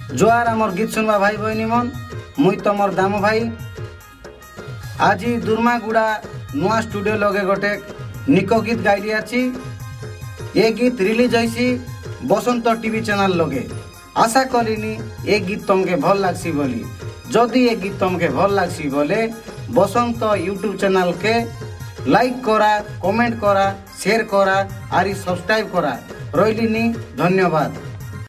जोहार आमर गीत सुनवा भाई बहनी मन मुई तमर दामो भाई। आज दुर्मागुड़ा नुआ स्टूडियो लगे गोटे निको गीत गाइली आछि। ये गीत रिलीज होइसी बसंत टीवी चैनल लगे। आशा करिनी ये गीत तुमके भल लागसी बोली। जदि ये गीत तुमके भल लागसी बोले बसंत यूट्यूब चैनल के लाइक करा, कमेंट करा, शेयर करा और सब्सक्राइब करा। रहिलिनी धन्यवाद।